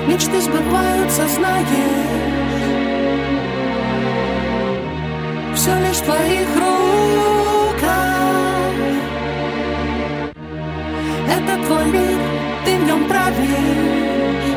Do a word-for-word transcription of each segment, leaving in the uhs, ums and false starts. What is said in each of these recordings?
мечты сбываются, знаешь. Все лишь в твоих руках. Это твой мир, ты в нем правишь.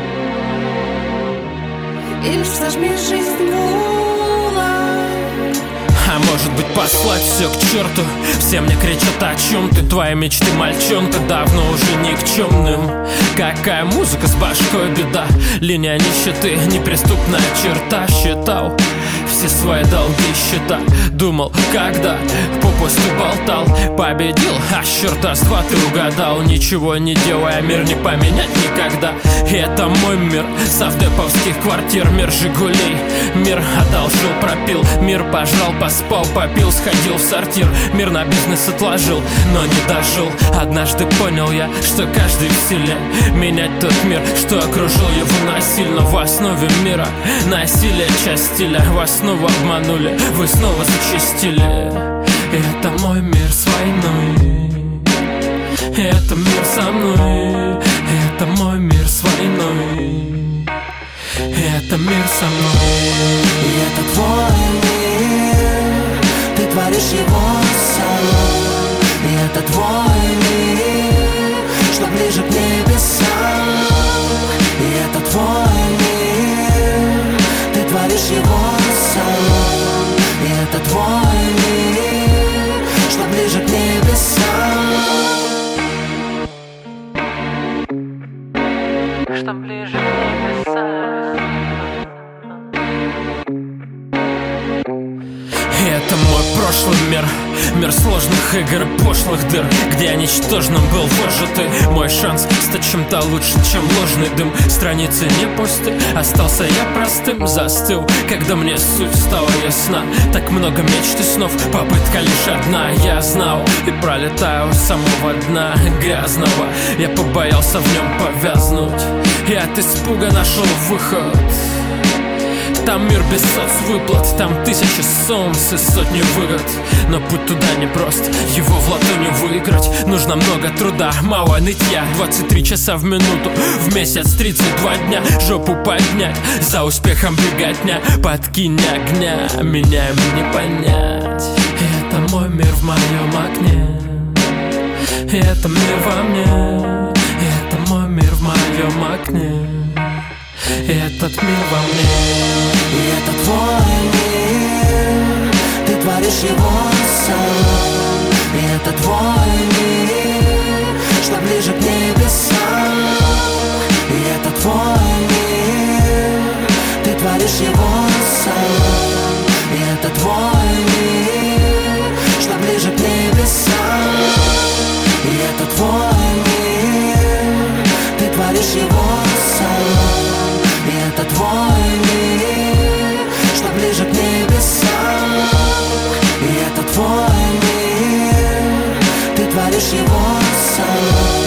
И лишь сожми жизнь в кулак. А может быть послать все к черту? Все мне кричат, о чем ты? Твои мечты, мальчонка, давно уже никчемным. Какая музыка, с башкой беда. Линия нищеты, неприступная черта. Считал все свои долги, счета. Думал, когда попусту болтал. Победил, а черта с два ты угадал. Ничего не делая, мир не поменять никогда. И это мой мир, совдеповских квартир. Мир Жигулей, мир одолжил, пропил. Мир пожрал, поспал, попил, сходил в сортир. Мир на бизнес отложил, но не дожил. Однажды понял я, что каждый в силе менять тот мир, что окружил его насильно. В основе мира насилие, часть стиля. Вас снова обманули, вы снова зачастили. И это мой мир с войной. И это мир со мной. И это мой мир с войной. И это мир со мной. И это твой мир, ты творишь его сам. И это твой мир, что ближе к небесам. И это твой мир, ты творишь его сам. И это твой мир, что ближе к небесам. Что ближе к небесам. И это мой прошлый мир. Мир сложных игр и пошлых дыр, где я ничтожным был вожатый. Мой шанс стать чем-то лучше, чем ложный дым. Страницы не пусты, остался я простым. Застыл, когда мне суть стала ясна. Так много мечт и снов, попытка лишь одна. Я знал и пролетаю у самого дна грязного. Я побоялся в нем повязнуть и от испуга нашел выход. Там мир без соцвыплат, там тысячи солнц и сотни выгод. Но путь туда непрост, его в ладони выиграть. Нужно много труда, мало нытья. Двадцать три часа в минуту, в месяц тридцать два дня. Жопу поднять, за успехом беготня. Подкинь огня, меня им не понять. И это мой мир в моем окне. И это мир во мне. И это мой мир в моем окне. И этот мир во мне. И это твой мир, ты творишь его сам. И это твой мир, что ближе к небесам. И это твой мир, ты творишь его сам. И это твой мир, что ближе к небесам. И это твой мир, ты творишь его сам. И это твой мир, что ближе к небесам. И это твой мир, ты творишь его сам.